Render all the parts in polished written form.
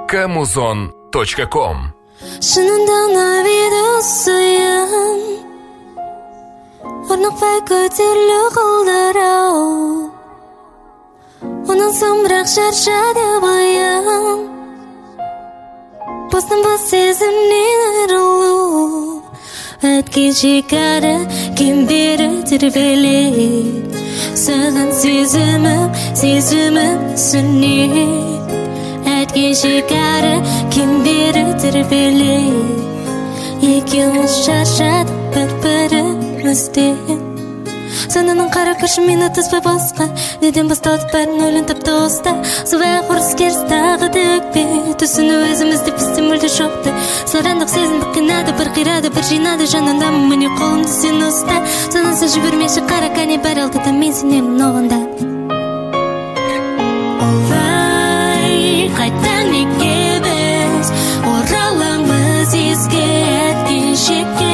www.muzon.com. Шынында навиді сүйім Орнықпай көтерлі қолдар-ау Оның сұмырақ шаршады байым Бостан бос сезімнен айрылу Өткен шекара кем бері тербелеп Саған сезімім сүнет Әткен шекара кем бері тербелеп Екеуміз шаршадық бір-бірімізден Сананың қара күші мені түспей басқа Неден басталды бәрін өлін тапты оста Сұбай ұрыс керіс тағы дөкпе Түсіну өзімізді бізде мүлде жоқты Сарандық сезімдік қинады бір қирады бір жинады Жанындамын міне қолымды сен ұста Санасы жібермеші қара кәне бәр алдыда мен сенемін оғанда Олай қайтан неге біз Ораламыз еске әткен шекке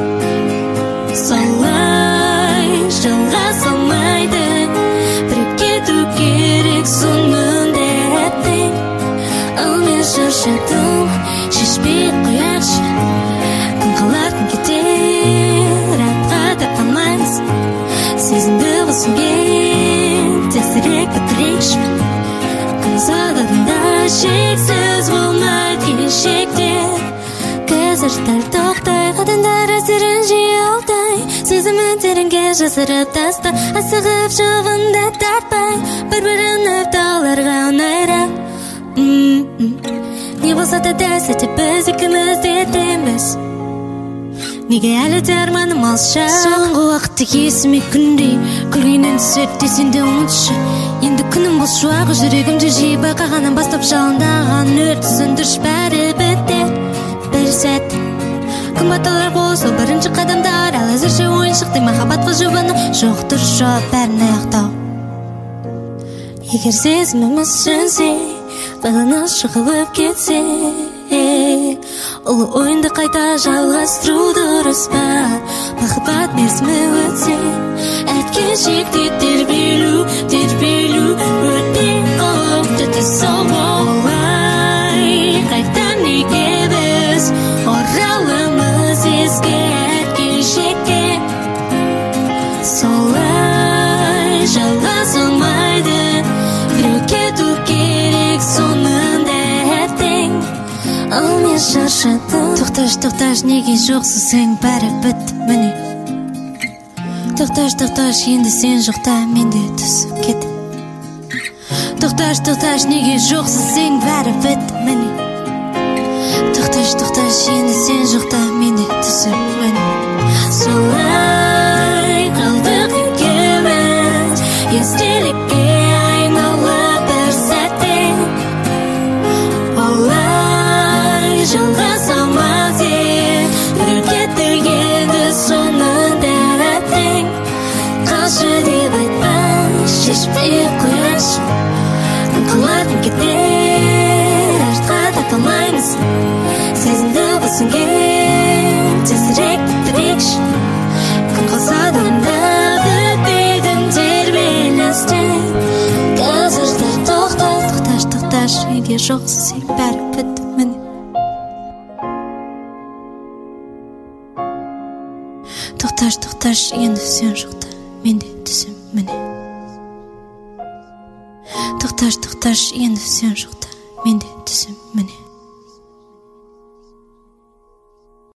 Солай жылға салмайды Біріп кету керек соңында әттең Ал мен шаршадым шешпей қояқшы Күн қалар күн кетер Атқа да қалмаймыз Сезімді босынген Тезірек бітірейікші Күн сағадында шексіз болмайды келешектер Қазір дәл тоқтай Қадындар әсерін жиі алдай Сезімін тереңге жасырып таста Асығып шығында тартпай Бір-бірін өпталарға ұнайрақ Не болса да дәл сәтте біз екеуміз де етеміз Неге әлі де арманым алша Соңғы уақытты есіме күндей Күлгеннен түседі сен де ұмытшы Енді күнім бос шуағы жүрегімді жиі байқағаннан бастап жалындаған өрт сөндірші бәрі бітер Бір сәт Күн баталар қол сол бірінші қадамдар Ал әзірше ойыншықтай махаббатқа жұбану Жоқ дұрыс жауап бәрін аяқтау Егер сезіміміз сөнсе Байланыс шығылып кетсе Ұлы ойынды қайта жалғастыру дұрыс па Махаббат мерзімі өтсе Әткен шекте тербелу Өтпей қауіпті тіс Олай қайтан неге біз Ораламыз еске әткен шекке Солай жалғасылмайды Біреу кету керек соңында әттең Ал мен шаршадым Тоқташ, неге жоқсың сен бәрі бітті міне Тоқташ, енді сен жоқта менде түсіп кет Тоқташ, неге жоқсың сен бәрі бітті міне Тоқташ, енді сен жоқта менде түсіп міне Солай қалдық екеуміз естелікке айналып бір сәтте Олай жалғаса алмас Біреу кетті енді соңында әттең Қалшы деп айтпа шешпей қояшы Күн қалар күн кетер Артқа да қалмаймыз Сезімді босынген Тезірек бітірейікші Күн қалса да онда бітпейтін тербелістен Қазір де тоқташ Егер жоқсың сен бәрі бітті міне Тоқташ, енді сен жоқта менде түсім міне Тоқташ, енді сен жоқта менде түсім міне